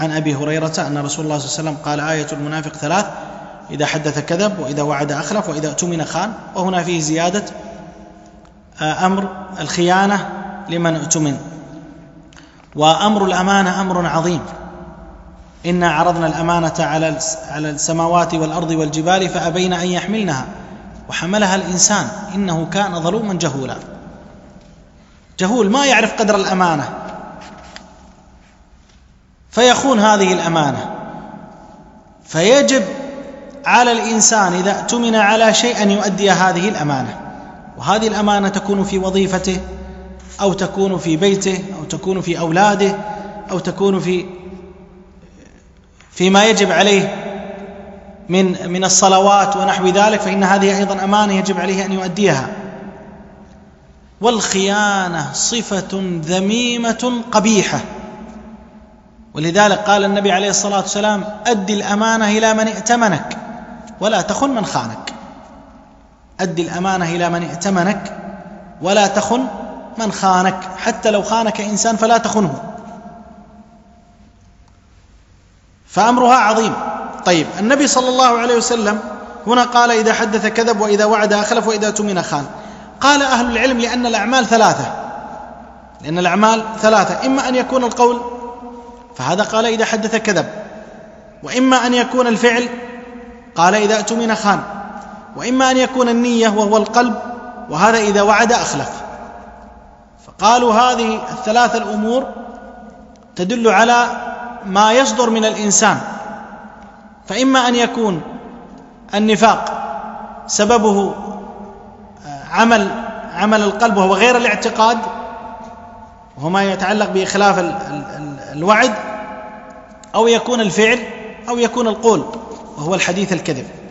عن أبي هريرة أن رسول الله صلى الله عليه وسلم قال: آية المنافق ثلاث: إذا حدث كذب، وإذا وعد أخلف، وإذا اؤتمن خان. وهنا فيه زيادة أمر الخيانة لمن اؤتمن. وأمر الأمانة أمر عظيم. إنا عرضنا الأمانة على السماوات والأرض والجبال فأبين أن يحملنها وحملها الإنسان إنه كان ظلوما جهولا. جهول ما يعرف قدر الأمانة فيخون هذه الأمانة. فيجب على الإنسان إذا اؤتمن على شيء أن يؤدي هذه الأمانة. وهذه الأمانة تكون في وظيفته، أو تكون في بيته، أو تكون في أولاده، أو تكون فيما يجب عليه من الصلوات ونحو ذلك، فإن هذه أيضا أمانة يجب عليه أن يؤديها. والخيانة صفة ذميمة قبيحة، ولذلك قال النبي عليه الصلاة والسلام: أد الأمانة إلى من ائتمنك ولا تخن من خانك. أد الأمانة إلى من ائتمنك ولا تخن من خانك، حتى لو خانك إنسان فلا تخنه، فأمرها عظيم. طيب، النبي صلى الله عليه وسلم هنا قال: إذا حدث كذب، وإذا وعد أخلف، وإذا اؤتمن خان. قال أهل العلم: لأن الأعمال ثلاثة، إما أن يكون القول، فهذا قال: إذا حدث كذب، وإما أن يكون الفعل، قال: إذا اؤتمن خان، وإما أن يكون النية وهو القلب، وهذا إذا وعد أخلف. فقالوا هذه الثلاثة الأمور تدل على ما يصدر من الإنسان، فإما أن يكون النفاق سببه عمل القلب وهو غير الاعتقاد، وهو ما يتعلق بإخلاف الوعد، أو يكون الفعل، أو يكون القول وهو الحديث الكذب.